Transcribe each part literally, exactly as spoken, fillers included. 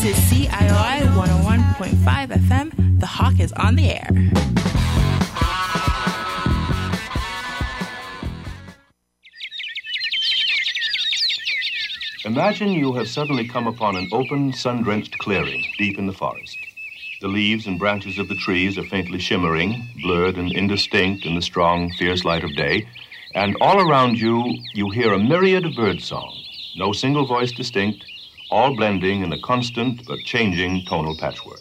is C I O I one oh one point five F M. The Hawk is on the air. Imagine you have suddenly come upon an open, sun-drenched clearing deep in the forest. The leaves and branches of the trees are faintly shimmering, blurred and indistinct in the strong, fierce light of day, and all around you, you hear a myriad of birdsong, no single voice distinct, all blending in a constant but changing tonal patchwork.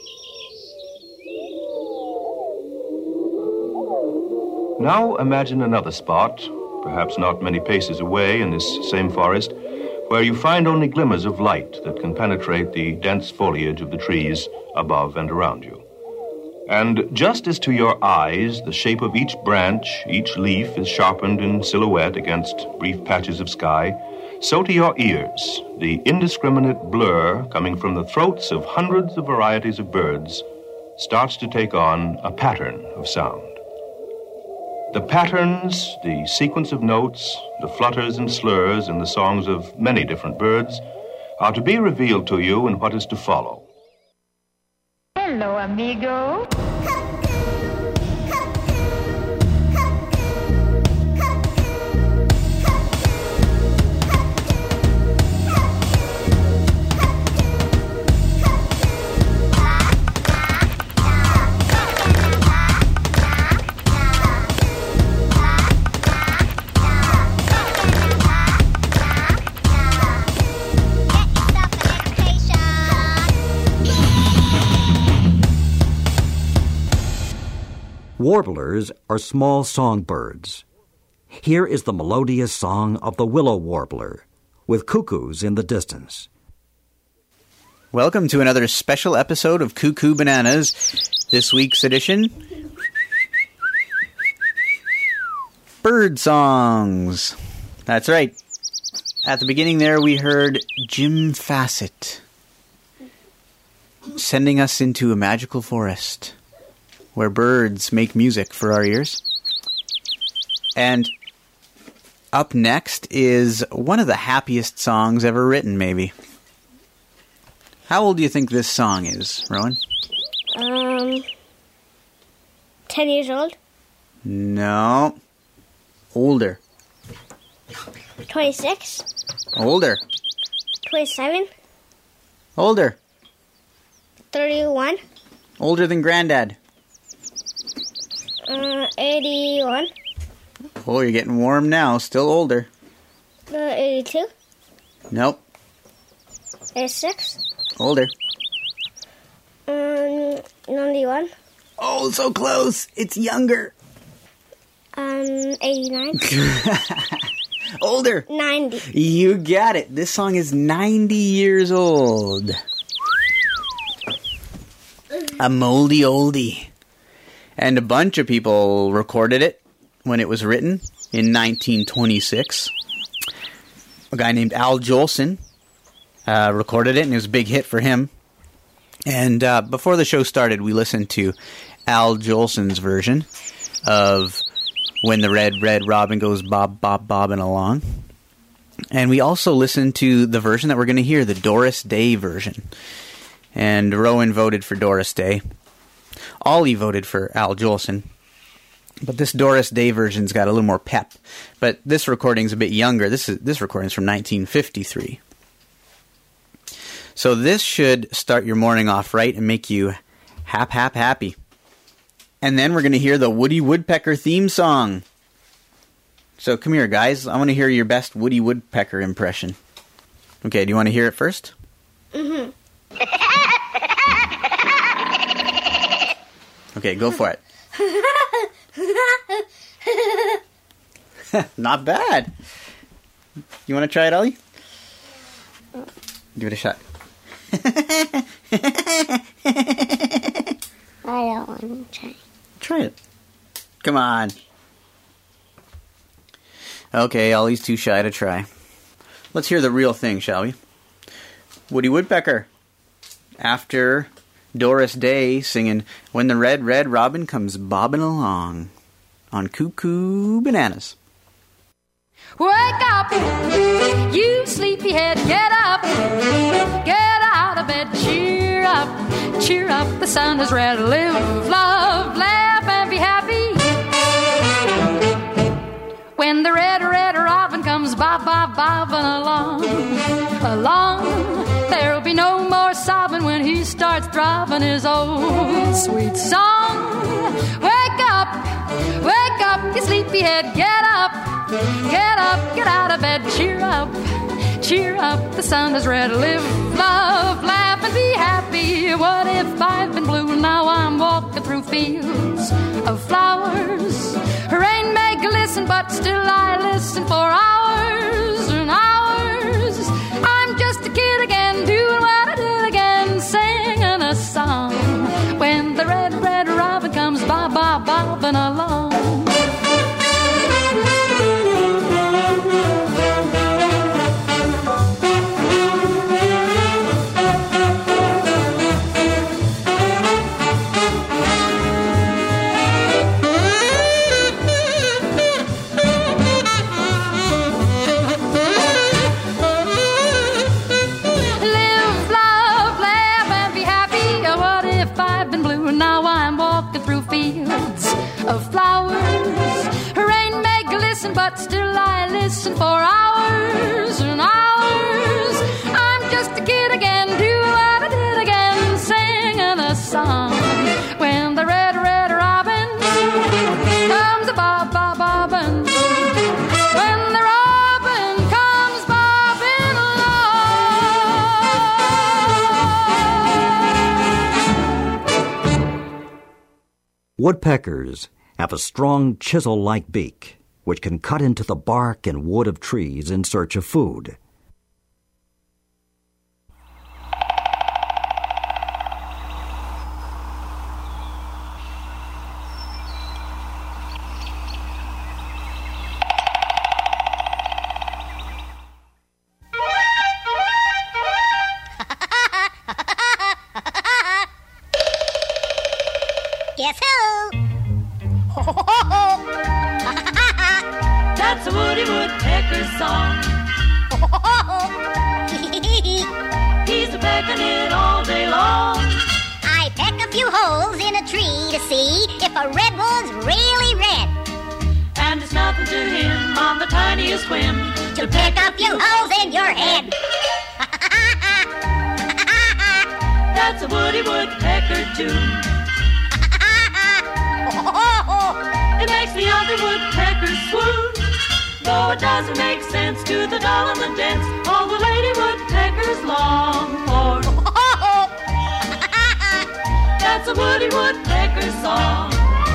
Now imagine another spot, perhaps not many paces away in this same forest, where you find only glimmers of light that can penetrate the dense foliage of the trees above and around you. And just as to your eyes, the shape of each branch, each leaf is sharpened in silhouette against brief patches of sky, so to your ears, the indiscriminate blur coming from the throats of hundreds of varieties of birds starts to take on a pattern of sound. The patterns, the sequence of notes, the flutters and slurs in the songs of many different birds are to be revealed to you in what is to follow. Hello, amigo. Warblers are small songbirds. Here is the melodious song of the willow warbler, with cuckoos in the distance. Welcome to another special episode of Cuckoo Bananas. This week's edition, bird songs. That's right. At the beginning there, we heard Jim Fassett sending us into a magical forest where birds make music for our ears. And up next is one of the happiest songs ever written, maybe. How old do you think this song is, Rowan? Um, ten years old. No. Older. twenty-six. Older. twenty-seven. Older. thirty-one. Older than Granddad. Uh, eighty-one. Oh, you're getting warm now. Still older. Uh, eighty-two. Nope. eighty-six. Older. Um, ninety-one. Oh, so close. It's younger. Um, eighty-nine. Older. ninety. You got it. This song is ninety years old. A moldy oldie. And a bunch of people recorded it when it was written in nineteen twenty-six. A guy named Al Jolson uh, recorded it, and it was a big hit for him. And uh, before the show started, we listened to Al Jolson's version of When the Red, Red Robin Goes Bob, Bob, Bobbin' Along. And we also listened to the version that we're going to hear, the Doris Day version. And Rowan voted for Doris Day. Ollie voted for Al Jolson. But this Doris Day version's got a little more pep. But this recording's a bit younger. This is this recording's from nineteen fifty-three. So this should start your morning off right and make you hap, hap, happy. And then we're going to hear the Woody Woodpecker theme song. So come here, guys. I want to hear your best Woody Woodpecker impression. Okay, do you want to hear it first? Mm-hmm. Okay, go for it. Not bad. You want to try it, Ollie? Give it a shot. I don't want to try. Try it. Come on. Okay, Ollie's too shy to try. Let's hear the real thing, shall we? Woody Woodpecker. After Doris Day singing When the Red, Red Robin Comes Bobbing Along on Cuckoo Bananas. Wake up, you sleepyhead, get up, get out of bed, is red. Live, love, laugh, and be happy. When the red, red robin comes bob, bob, bobbing along, along, there'll be no more sobbing when he starts throbbing his old sweet song. Wake up, wake up, you sleepyhead, get up, get up, get out of bed, cheer up, cheer up, the sun is red. Live, love, laugh, and be happy. What if I've been blue? Now I'm walking through fields of flowers. Rain may glisten, but still I listen for hours and hours. I'm just a kid again, doing what I did again, singing a song. When the red, red robin comes bob, bob, bobbing along. Of flowers, rain may glisten, but still I listen for hours and hours. I'm just a kid again, doing what I did again, singing a song. When the red, red robin comes a bob, bob, bobbing. When the robin comes bobbing along. Woodpeckers have a strong chisel-like beak, which can cut into the bark and wood of trees in search of food. Guess who? That's a Woody Woodpecker song. He's a pecking it all day long. I peck a few holes in a tree to see if a redwood's really red. And it's nothing to him on the tiniest whim To peck a few holes in your head. That's a Woody Woodpecker tune. It makes the other woodpeckers swoon. Though it doesn't make sense to the doll in the dance, all the lady woodpeckers long for. That's a Woody Woodpecker song.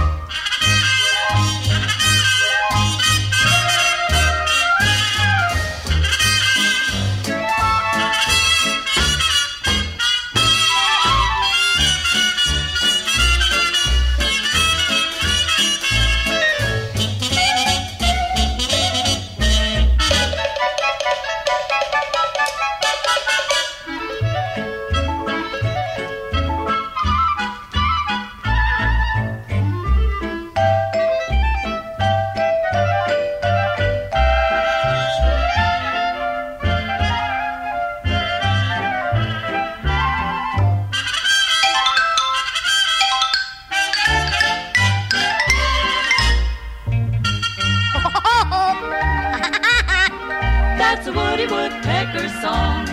That's a Woody Woodpecker song.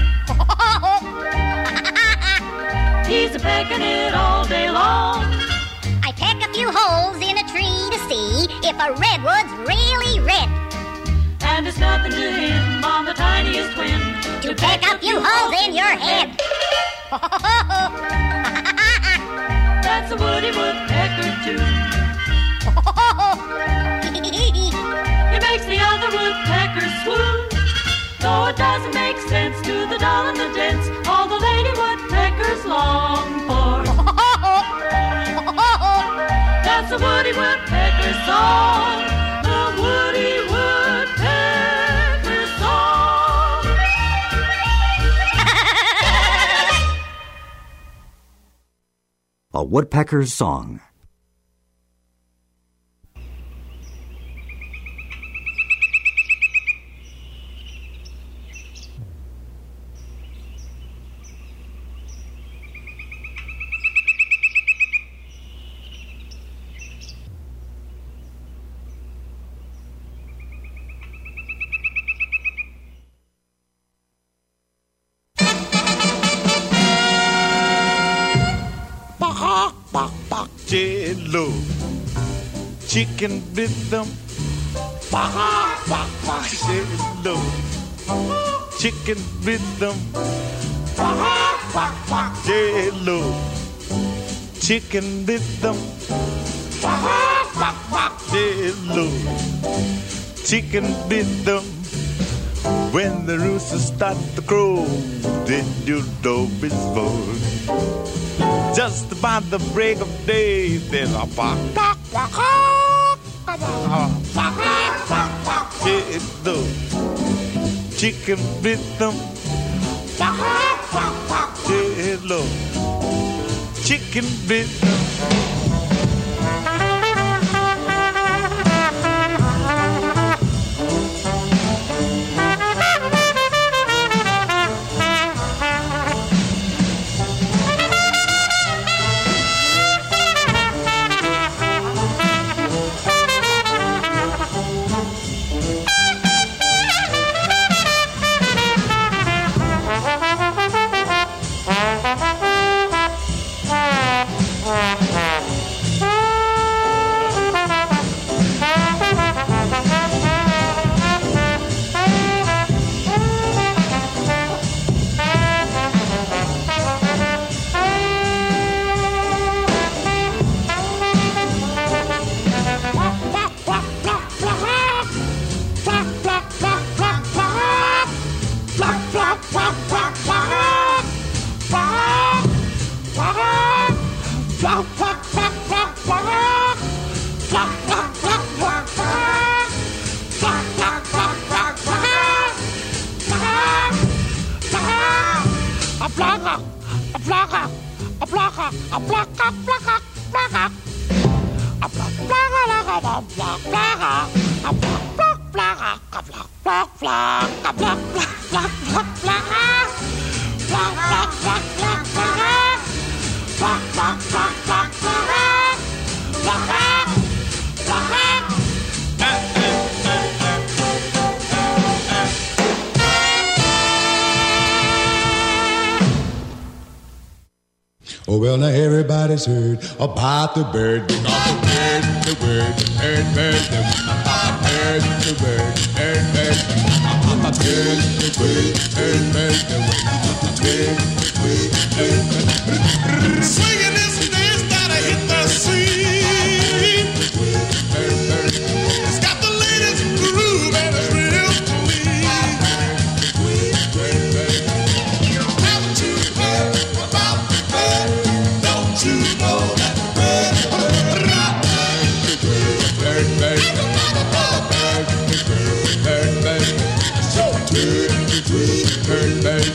He's a pecking it all day long. I peck a few holes in a tree to see if a redwood's really red. And it's nothing to him on the tiniest whim To peck a few holes in your head. That's a Woody Woodpecker tune. It makes the other woodpeckers swoon. Though it doesn't make sense to the doll in the dance, all the lady woodpeckers long for. That's a Woody Woodpecker song. The Woody Woodpecker song. A Woodpecker's Song. J-Lo. Chicken rhythm. J-Lo. Chicken rhythm. J-Lo. Chicken rhythm. J-Lo. Chicken rhythm. When the roosters start to crow, then you know it's born. Just about the break of day, there's a bark, bark, bark, bark, bark, bark, J-Lo. Chicken rhythm. J-Lo. Chicken rhythm. Oh, well, now everybody's heard about the bird. Because the bird, the bird, the bird, bird, the bird, the bird, bird, bird, the bird, the bird, bird, bird, the bird, the bird, bird. Swinging this dance that I hit the scene. It's got the latest groove and it's real clean. Haven't you heard about the bird? Don't you know that the bird, bird, bird, bird, bird, bird, so bird, bird, bird,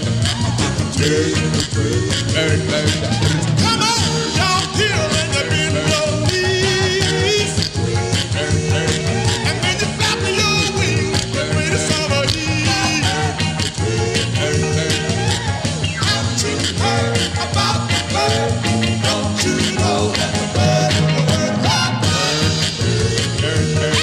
bird, bird. Come on, y'all, feel in the breeze. And when you flap your wings, the greatest summer heat. Haven't you heard about the bird? Don't you know that the bird, bird, bird, bird, bird,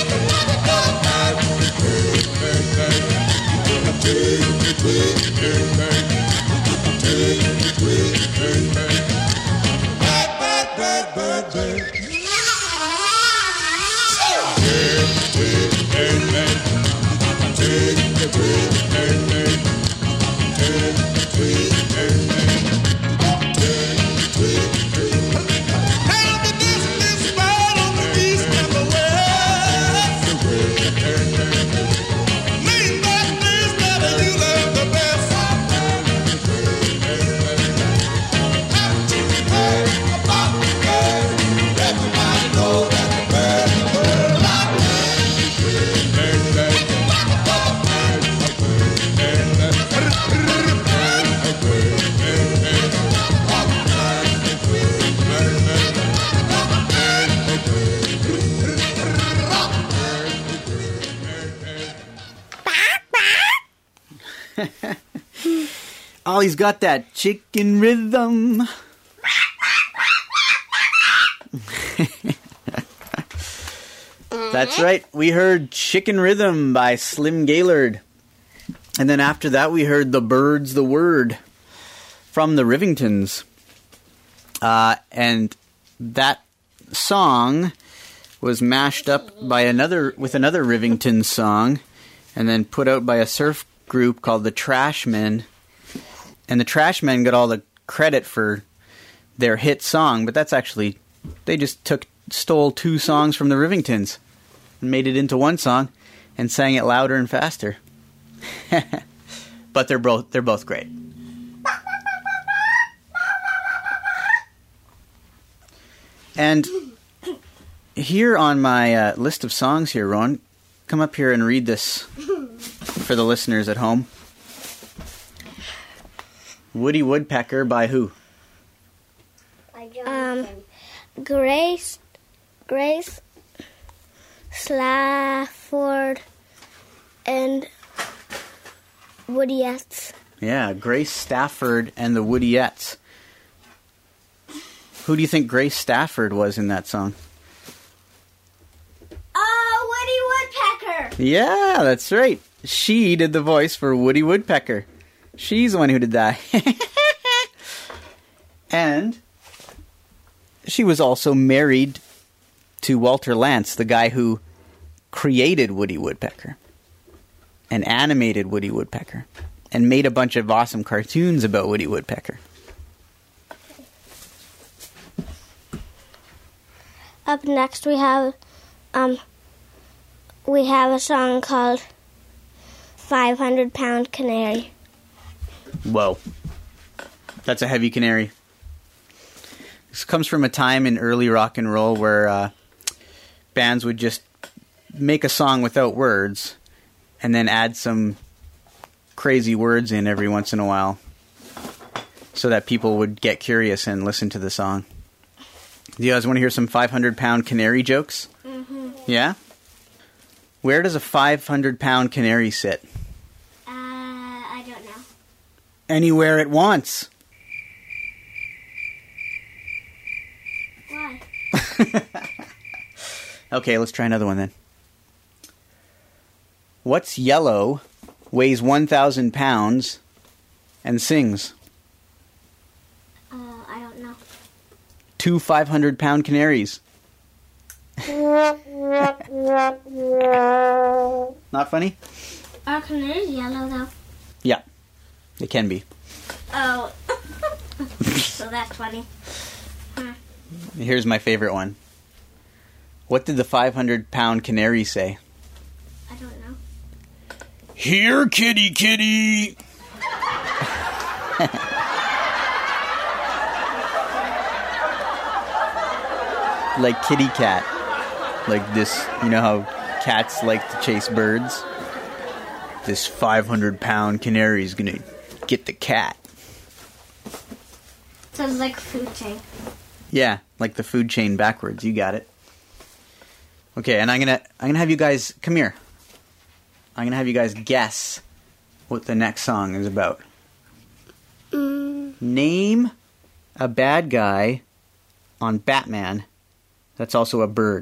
Ollie's got that chicken rhythm. That's right. We heard Chicken Rhythm by Slim Gaillard. And then after that, we heard The Bird's the Word from the Rivingtons. Uh, and that song was mashed up by another with another Rivington song, and then put out by a surf group called the Trashmen. And the Trashmen got all the credit for their hit song, but that's actually, they just took stole two songs from the Rivingtons and made it into one song and sang it louder and faster. But they're both they're both great. And here on my uh, list of songs here, Ron, come up here and read this for the listeners at home. Woody Woodpecker by who? Um, Grace, Grace Slafford and Woodyettes. Yeah, Grace Stafford and the Woodyettes. Who do you think Grace Stafford was in that song? Oh, Woody Woodpecker! Yeah, that's right. She did the voice for Woody Woodpecker. She's the one who did that. And she was also married to Walter Lantz, the guy who created Woody Woodpecker and animated Woody Woodpecker and made a bunch of awesome cartoons about Woody Woodpecker. Up next we have um we have a song called five hundred pound Canary. Whoa. That's a heavy canary. This comes from a time in early rock and roll where uh, bands would just make a song without words and then add some crazy words in every once in a while so that people would get curious and listen to the song. Do you guys want to hear some five hundred pound canary jokes? Mm-hmm. Yeah? Where does a five hundred pound canary sit? Uh, I don't know. Anywhere it wants. Why? Okay, let's try another one then. What's yellow, weighs one thousand pounds, and sings? Uh, I don't know. Two five hundred pound canaries. Not funny? Are canaries yellow though? Yeah, they can be. Oh. So that's funny. Huh. Here's my favorite one. What did the five hundred pound canary say? I don't know. Here, kitty, kitty! Like kitty cat. Like this, you know how cats like to chase birds? This five hundred pound canary is gonna get the cat. Sounds like a food chain. Yeah, like the food chain backwards. You got it. Okay, and I'm gonna I'm gonna have you guys come here. I'm gonna have you guys guess what the next song is about. Mm. Name a bad guy on Batman that's also a bird.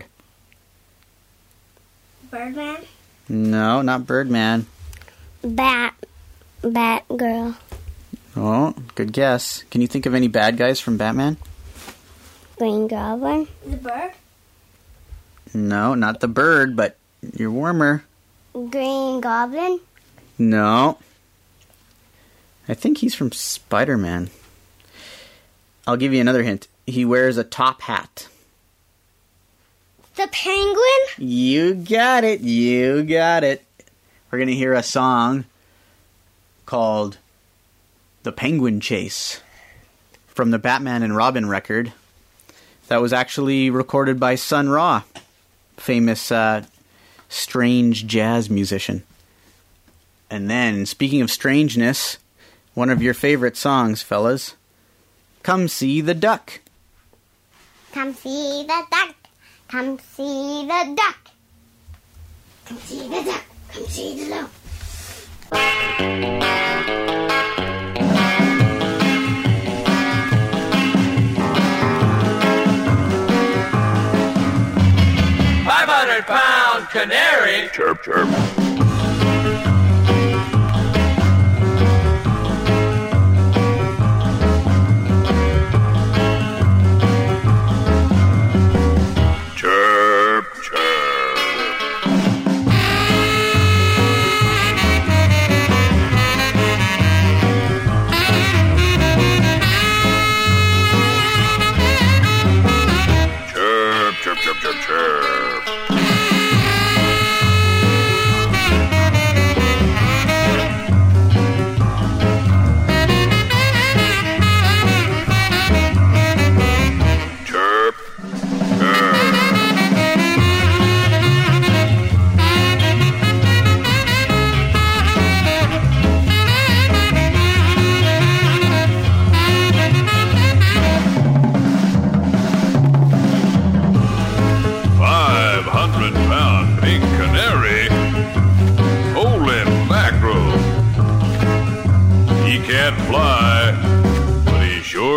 Birdman? No, not Birdman. Bat. Batgirl. Oh, good guess. Can you think of any bad guys from Batman? Green Goblin. The bird? No, not the bird, but you're warmer. Green Goblin? No. I think he's from Spider-Man. I'll give you another hint. He wears a top hat. The Penguin? You got it. You got it. We're going to hear a song called The Penguin Chase from the Batman and Robin record that was actually recorded by Sun Ra, famous uh, strange jazz musician. And then, speaking of strangeness, one of your favorite songs, fellas, Come See the Duck. Come see the duck. Come see the duck. Come see the duck. Come see the duck. five hundred pound canary. Chirp, chirp.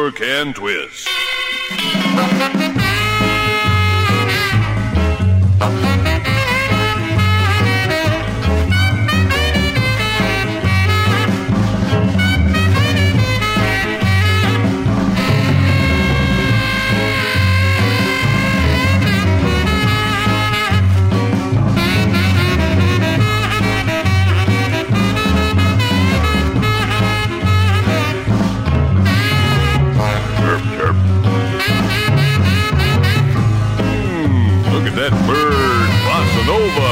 Twerk and twist. That bird, bossa nova.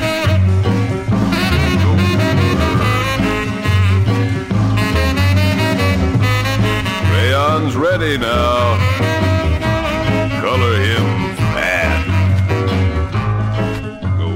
Crayon's ready now. Color him fat. Go,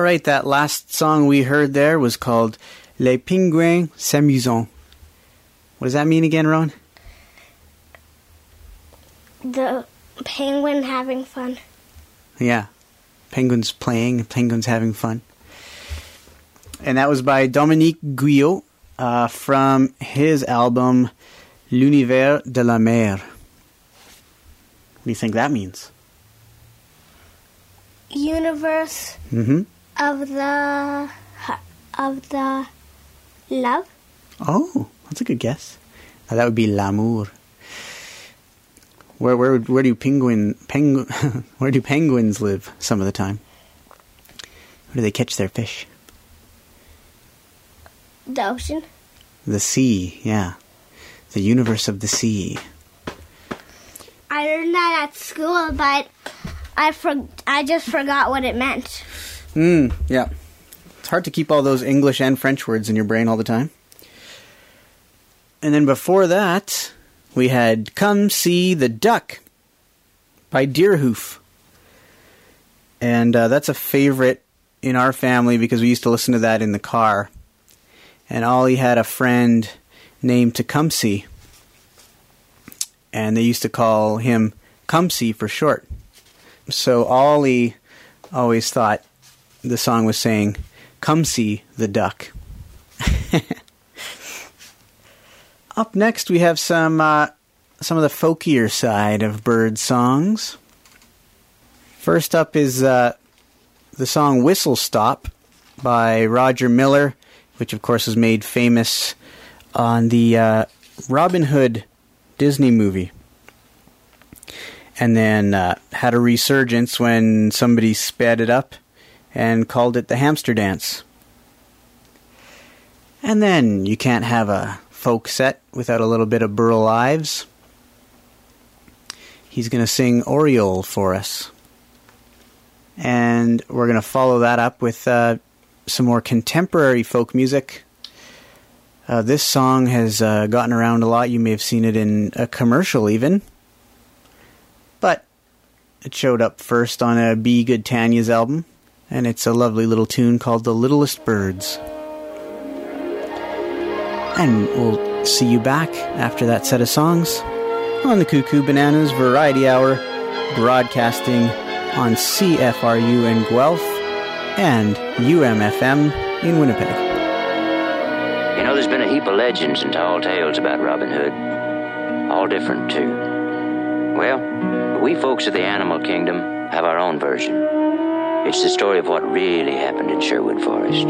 right, that last song we heard there was called Les Pingouins s'amusent. What does that mean again, Ron? The penguin having fun. Yeah. Penguins playing, penguins having fun. And that was by Dominique Guyot uh, from his album L'Univers de la Mer. What do you think that means? Universe Mm-hmm. of the of the love. Oh, that's a good guess. Uh, that would be l'amour. Where where where do penguin pengu where do penguins live some of the time? Where do they catch their fish? The ocean. The sea, yeah. The universe of the sea. I learned that at school, but I for, I just forgot what it meant. Hmm, yeah. It's hard to keep all those English and French words in your brain all the time. And then before that, we had Come See the Duck by Deerhoof. And uh, that's a favorite in our family because we used to listen to that in the car. And Ollie had a friend named Tecumseh. And they used to call him Cumsey for short. So Ollie always thought the song was saying, Come see the duck. Up next, we have some uh, some of the folkier side of bird songs. First up is uh, the song Whistle Stop by Roger Miller, which of course was made famous on the uh, Robin Hood Disney movie. And then uh, had a resurgence when somebody sped it up and called it the Hamster Dance. And then you can't have a folk set without a little bit of Burl Ives. He's going to sing Oriole for us. And we're going to follow that up with uh, some more contemporary folk music. Uh, this song has uh, gotten around a lot. You may have seen it in a commercial even. But it showed up first on a Be Good Tanya's album. And it's a lovely little tune called The Littlest Birds. And we'll see you back after that set of songs on the Cuckoo Bananas Variety Hour, broadcasting on C F R U in Guelph and U M F M in Winnipeg. You know, there's been a heap of legends and tall tales about Robin Hood. All different, too. Well, we folks of the animal kingdom have our own version. It's the story of what really happened in Sherwood Forest.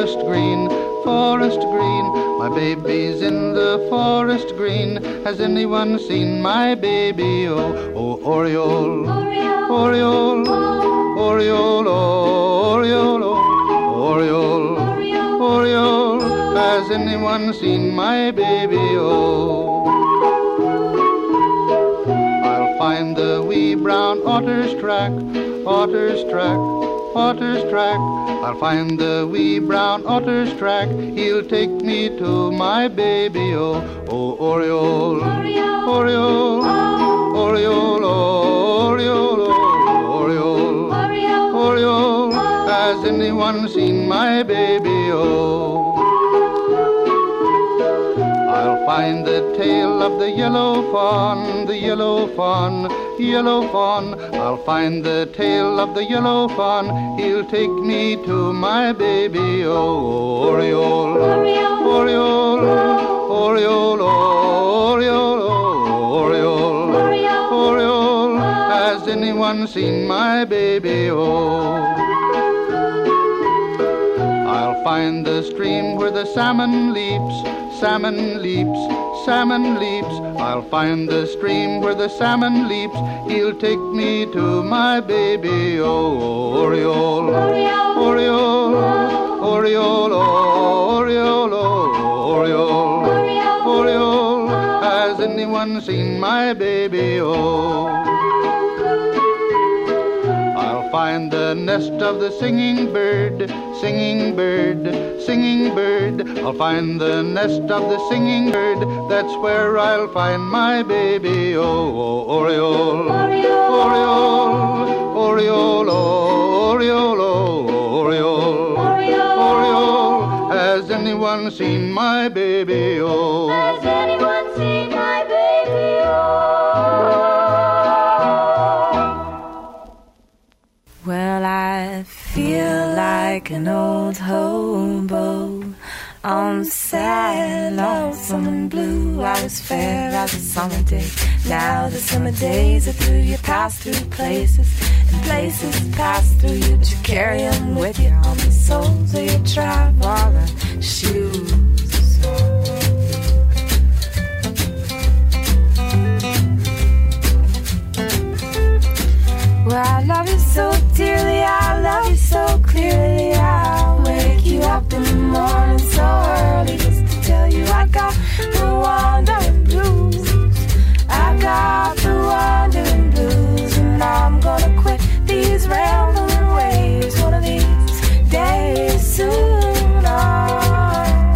forest green, forest green. My baby's in the forest green. Has anyone seen my baby? Oh, oh, Oriole, Oriole, Oriole, Oriole, Oriole, Oriole. Has anyone seen my baby? Oh, I'll find the wee brown otter's track, otter's track, otter's track. I'll find the wee brown otter's track. He'll take me to my baby. Oh, oh, Oriole, Oriole, Oriole, Oriole, Oriole, Oriole. Has anyone seen my baby? Oh, I'll find the tail of the yellow fawn, the yellow fawn, yellow fawn. I'll find the tail of the yellow fawn. He'll take me to my baby. Oh, Oriole, Oriole, Oriole, Oriole, Oriole, Oriole. Has anyone seen my baby? Oh, I'll find the stream where the salmon leaps, salmon leaps, salmon leaps. I'll find the stream where the salmon leaps. He'll take me to my baby. Oh, Oriole, Oriole, Oriole, Oriole, Oriole, Oriole. Has anyone seen my baby? Oh, I'll find the nest of the singing bird, singing bird, singing bird. I'll find the nest of the singing bird. That's where I'll find my baby. Oh, oh, Oriole, Oriole, Oriole, Oriole, Oriole, Oriole. Has anyone seen my baby? Oh, has anyone seen my baby? Oh. Well, I feel like an old hobo on sad, lonesome and blue. I was fair as a summer day. Now the summer days are through. You pass through places, and places pass through you, but you carry them with you on the soles of your traveling shoes. Well, I love you so dearly, I love you so clearly. I'll wake you up in the morning so early just to tell you I got the wandering blues. I got the wandering blues, and I'm gonna quit these rambling ways one of these days soon. Oh.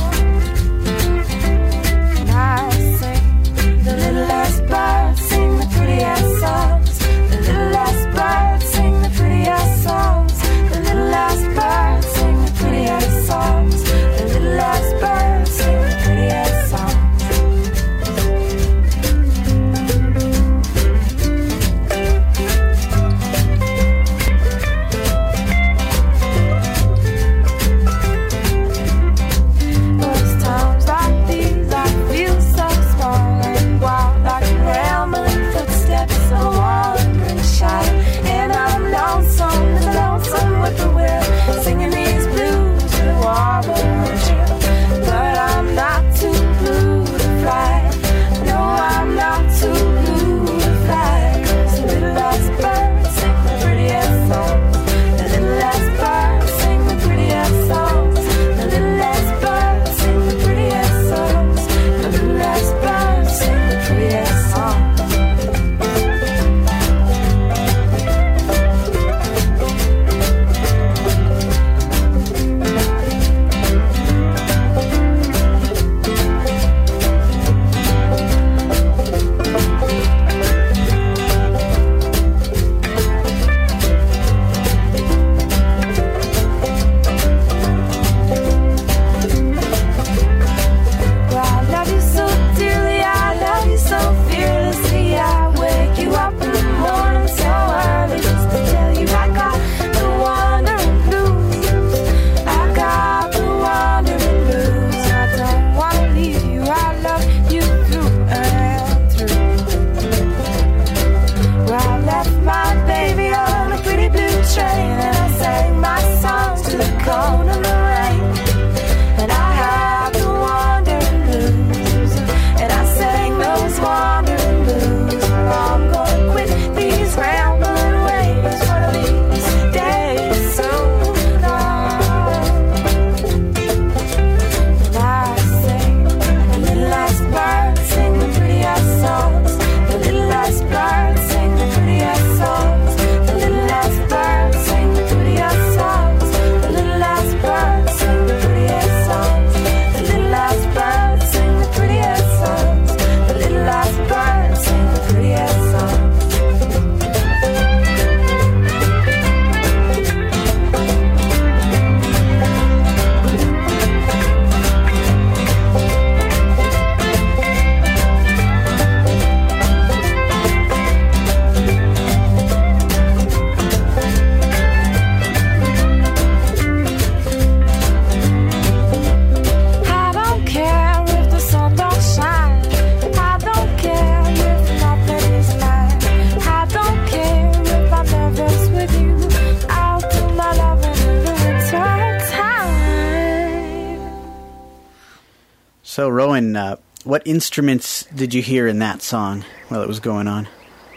So, Rowan, uh, what instruments did you hear in that song while it was going on?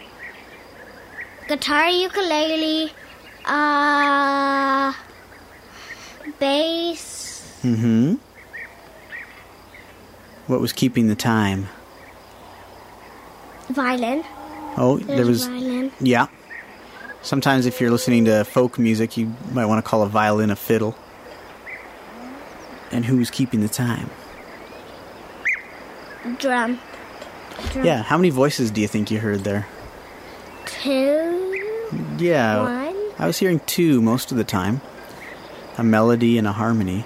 Guitar, ukulele, uh, bass. Mm-hmm. What was keeping the time? Violin. Oh, There's there was... violin. Yeah. Sometimes if you're listening to folk music, you might want to call a violin a fiddle. And who was keeping the time? Drum. Drum. Yeah, how many voices do you think you heard there? Two. Yeah. One. I was hearing two most of the time. A melody and a harmony.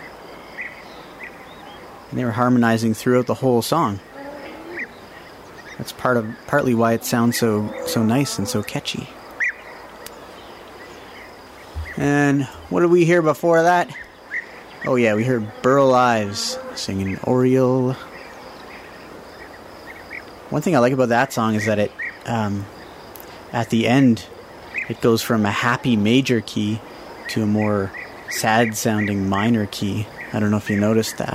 And they were harmonizing throughout the whole song. That's part of partly why it sounds so so nice and so catchy. And what did we hear before that? Oh yeah, we heard Burl Ives singing Oriole. One thing I like about that song is that it, um, at the end, it goes from a happy major key to a more sad-sounding minor key. I don't know if you noticed that.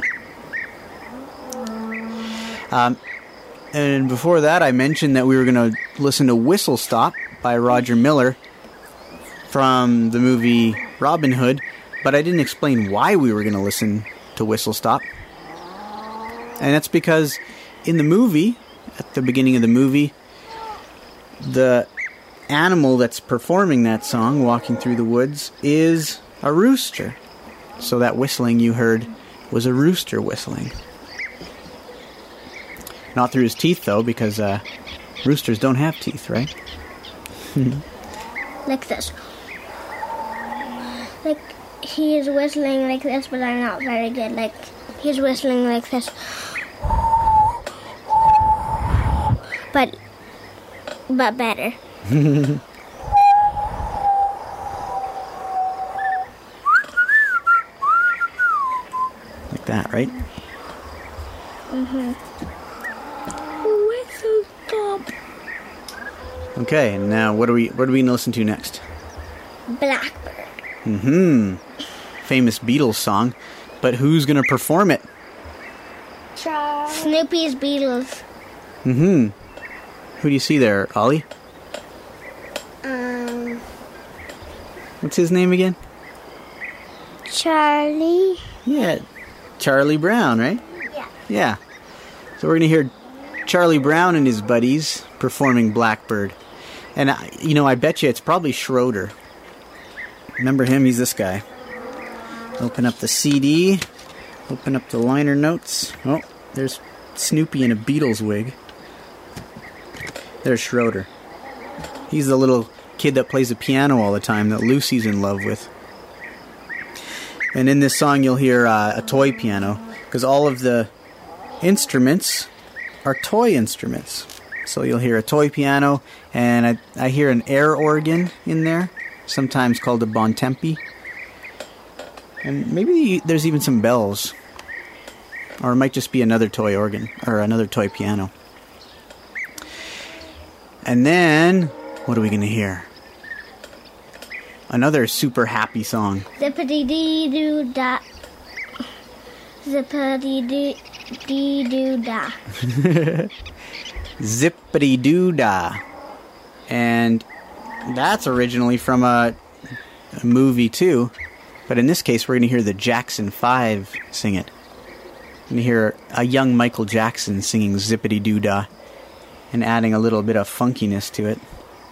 Um, and before that, I mentioned that we were going to listen to Whistle Stop by Roger Miller from the movie Robin Hood, but I didn't explain why we were going to listen to Whistle Stop. And that's because in the movie, at the beginning of the movie, the animal that's performing that song, Walking Through the Woods, is a rooster. So that whistling you heard was a rooster whistling. Not through his teeth, though, because uh, roosters don't have teeth, right? Like this. Like, he is whistling like this, but I'm not very good. Like, he's whistling like this. But, but better. Like that, right? Mm-hmm. Whistle stop. Okay, and now what are we what are we gonna listen to next? Blackbird. Mm-hmm. Famous Beatles song. But who's gonna perform it? Charlie. Snoopy's Beatles. Mm-hmm. Who do you see there, Ollie? Um. What's his name again? Charlie. Yeah, Charlie Brown, right? Yeah. Yeah. So we're going to hear Charlie Brown and his buddies performing Blackbird. And, I, you know, I bet you it's probably Schroeder. Remember him? He's this guy. Open up the C D. Open up the liner notes. Oh, there's Snoopy in a Beatles wig. There's Schroeder. He's the little kid that plays the piano all the time that Lucy's in love with. And in this song you'll hear uh, a toy piano, because all of the instruments are toy instruments. So you'll hear a toy piano, and I, I hear an air organ in there, sometimes called a bontempi. And maybe there's even some bells. Or it might just be another toy organ, or another toy piano. And then, what are we going to hear? Another super happy song. Zippity-dee-doo-da. Zippity-dee-doo-da. Zippity-doo-da. And that's originally from a, a movie, too. But in this case, we're going to hear the Jackson Five sing it. We're going to hear a young Michael Jackson singing Zippity-doo-da and adding a little bit of funkiness to it.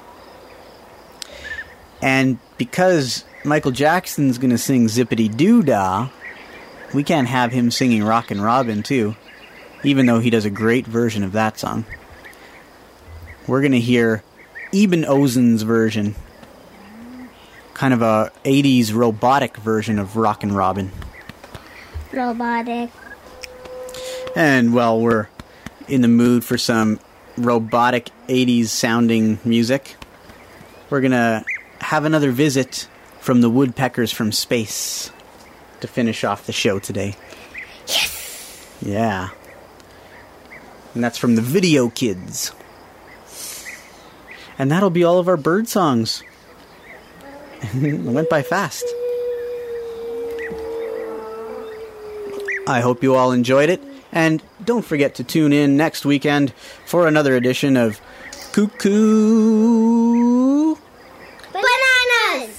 And because Michael Jackson's going to sing Zippity-doo-dah, we can't have him singing Rockin' Robin, too, even though he does a great version of that song. We're going to hear Eben Ozen's version, kind of a eighties robotic version of Rockin' Robin. Robotic. And, well, we're in the mood for some robotic eighties sounding music. We're going to have another visit from the Woodpeckers from Space to finish off the show today. Yes! Yeah. And that's from the Video Kids. And that'll be all of our bird songs. It went by fast. I hope you all enjoyed it, And don't forget to tune in next weekend for another edition of Cuckoo Bananas!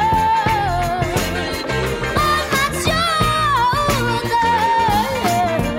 On my shoulder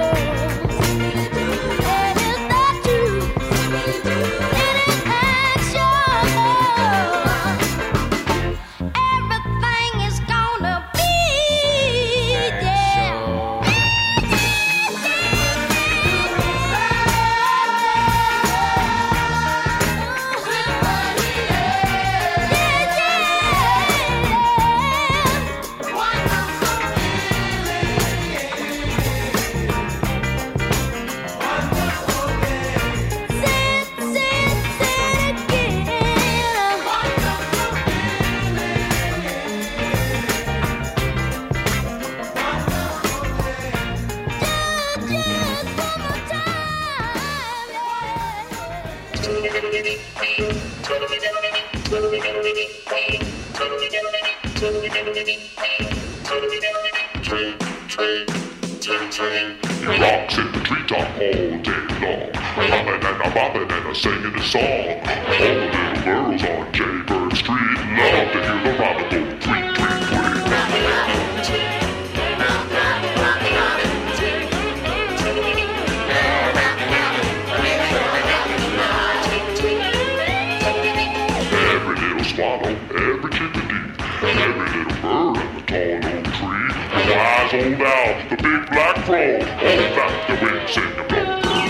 He rocks in the treetop all day long, hopping and a bopping and a singing a song. All the little girls on Jaybird Street love to hear the robin go tweet, tweet, tweet. Every little swallow, every chickadee, and every little bird in the tall old tree. The wise old owl, the big black crow, all back the wind sing a blow, blow,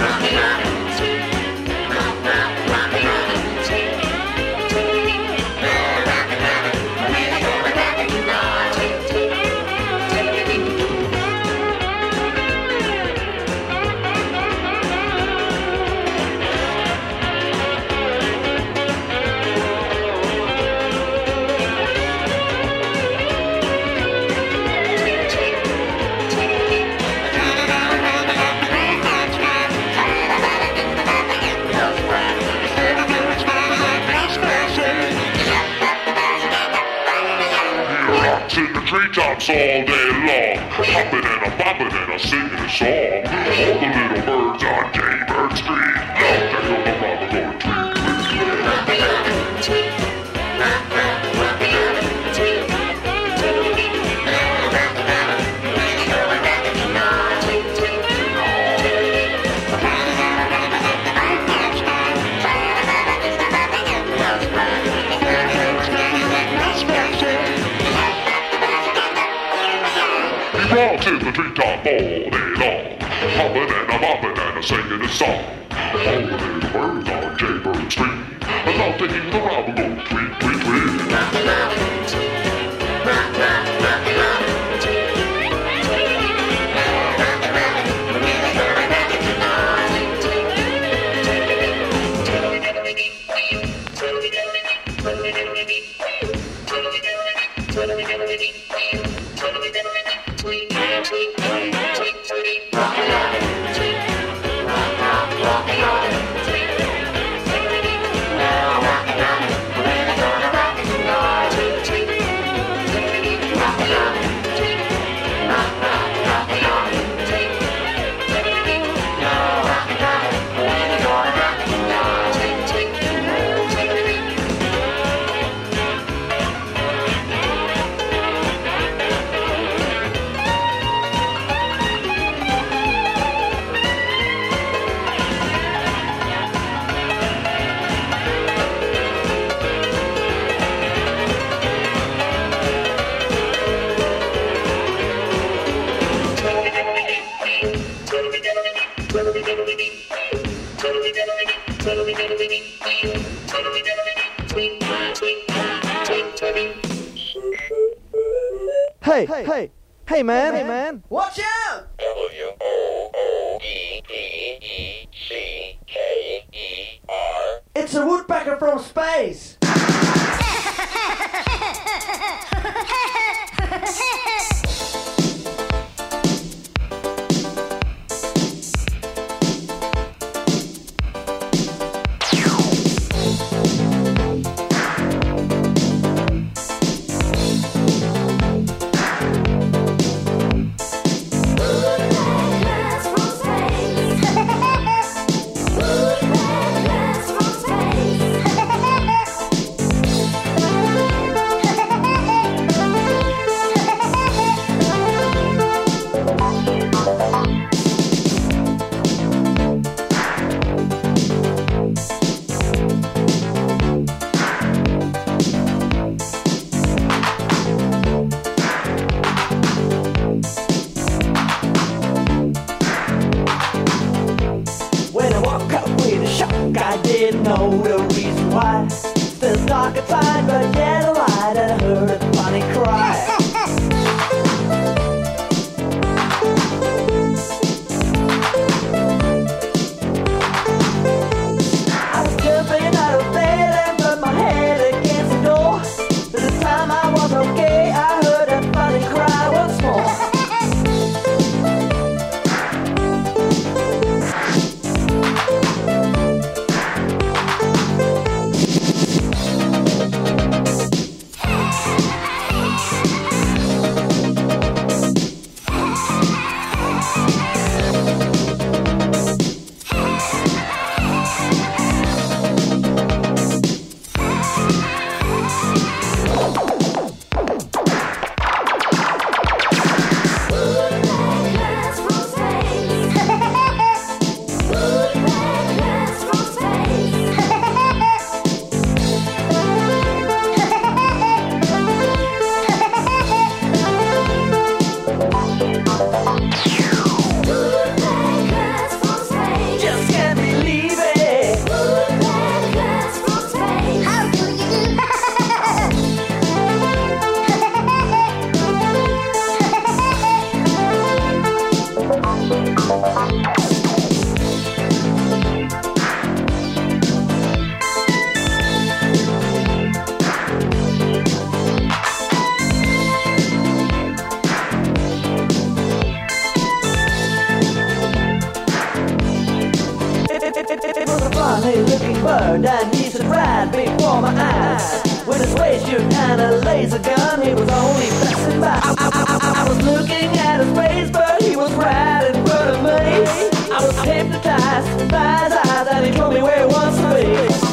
treetops all day long, hopping and a bopping and a singing a song. All the little birds on Jaybird Street love to hear the robin go tweet, tweet, tweet. Walks in the treetop all day long, hopping and a bopping and a singing a song. All the little birds on Jaybird Street love to hear the robin go tweet, tweet, tweet. Hey, hey, hey, hey, man, hey, man, watch out! W O O E D E C K E R. It's a woodpecker from space! bird and he said right before my eyes. With his waist shooting and a laser gun, he was only passing by. I, I, I, I was looking at his face, but he was right in front of me. I was hypnotized by his eyes and he told me where he wants to be.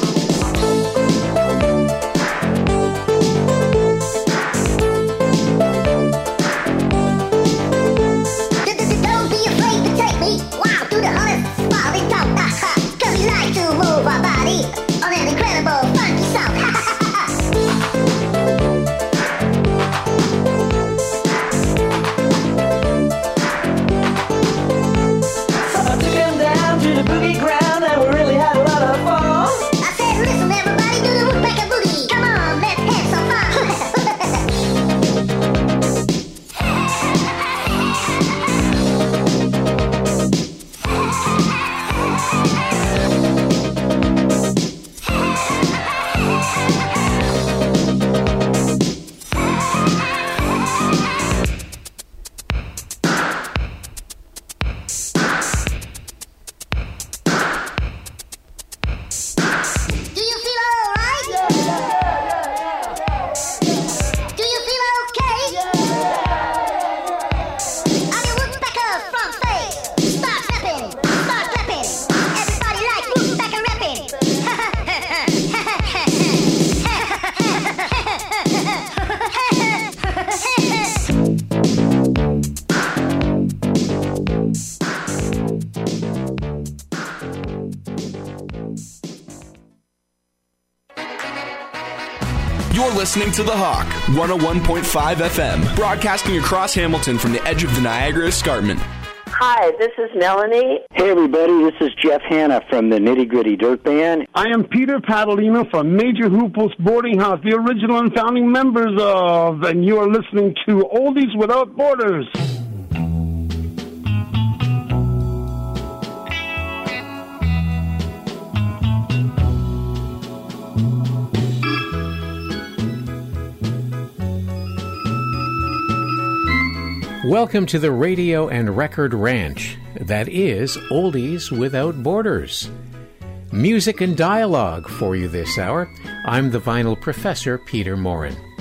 You're listening to The Hawk, one oh one point five F M, broadcasting across Hamilton from the edge of the Niagara Escarpment. Hi, this is Melanie. Hey, everybody, this is Jeff Hanna from the Nitty Gritty Dirt Band. I am Peter Padalino from Major Hoople's Boarding House, the original and founding members of, and you are listening to Oldies Without Borders. Welcome to the Radio and Record Ranch, that is Oldies Without Borders. Music and dialogue for you this hour. I'm the vinyl professor, Peter Morin.